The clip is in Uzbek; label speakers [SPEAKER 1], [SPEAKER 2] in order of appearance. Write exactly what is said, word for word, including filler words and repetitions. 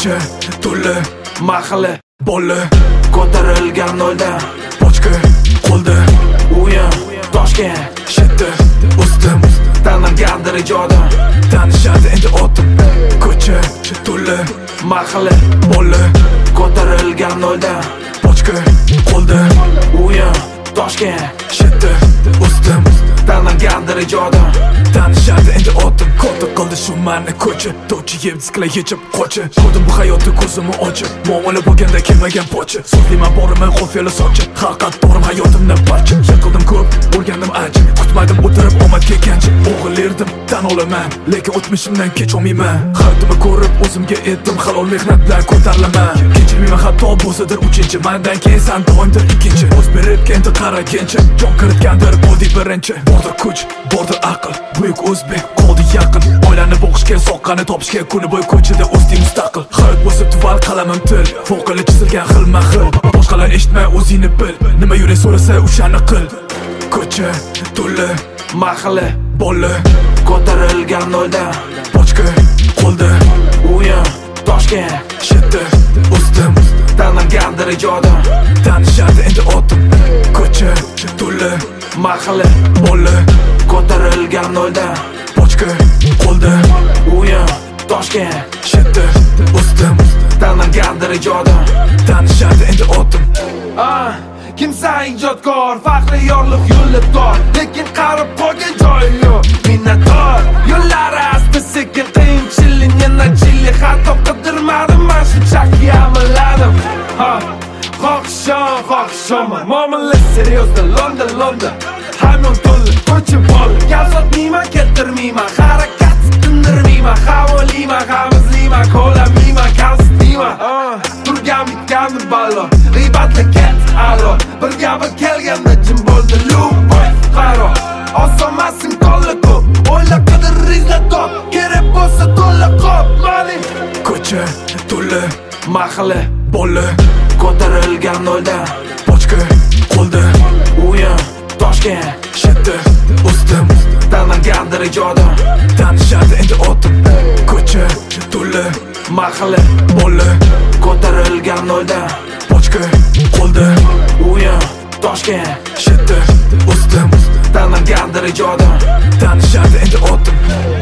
[SPEAKER 1] Ko'cha to'la mahalla bola ko'tarilgan nolda pochka qo'lda uyim Toshkent shitda ustim tanilgandir ijodim tanishadi endi otim ko'cha to'la mahalla bola ko'tarilgan nolda pochka qo'lda uyim Toshkent shitda ustim tanilgandir ijodim tanishadi endi otim ko'ta qildi shu mani ko'cha to'chi yeb diskla yechib qocha ko'rdim bu hayotni ko'zimni ochib muomala bo'lganda kelmagan pocha so'zlayman borimni qo'fiyali sochib haqiqat borim hayotimni parcha yiqildim ko'p o'rgandim ancha kutmadim o'tirib omad kelgancha o'g'il erdim tan olaman lekin o'tmishimdan kech olmayman hayotimni ko'rib o'zimga etdim halol mehnat bilan ko'tarilaman kechirmayman hatto bo'lsadir uchinchi mandan keyin san doimdir ikkinchi o'z berib endi qaragancha jon kiritgandir bodi birinchi bordir kuch bordir aql buyuk o'zbek qoldi yaqin oilani boqishga soqqani topishga kuni bo'yi ko'chada o'zing mustaqil hayot bo'lsa tuval qalamim til fokali chizilgan xilma xil boshqalar eshitmay o'zingni bil nima yurak so'rasa o'shani qil ko'cha to'la mahalla bola ko'tarilgan nolda pochka qo'lda uyim Toshkent shitda ustim tanilgandir ijodim tanishadi endi otim ko'cha to'la mahalla bola ko'tarilgan nolda pochka qo'lda uyim Toshkent shitda ustim tanilgandir ijodim tanishadi endi otim kimsa ijodkor faxri yorliq yo'li tor lekin qarib qolgan joyi yo'q minnatdor yo'llari asta sekin qiyinchilik yana chillik hatto qidirmadim man shunchaki amalladim xohishon xohishoman muomala seryozda londa londa hamyon to'la ko'cha bola gap sotmayman keltirmayman harakat tindirmayman havolayman hamizlayman ko'lamayman kamsitmayman turgan bitgandi ballo g'iybatli ket alo bir gapi kelganda jim bo'ldi любовь qaro osonmasin qo'lli ko'p o'yla qidir rizla top kerak bo'lsa to'la qop mali ko'cha to'la mahalla bola ko'tarilgan nolda pochka qo'lda uyim Toshkent shitda ustim tanilgandir ijodim tanishadi endi otim ko'cha to'la mahalla bola ko'tarilgan nolda pochka qo'lda uyim Toshkent shitda ustim tanilgandir ijodim tanishadi endi otim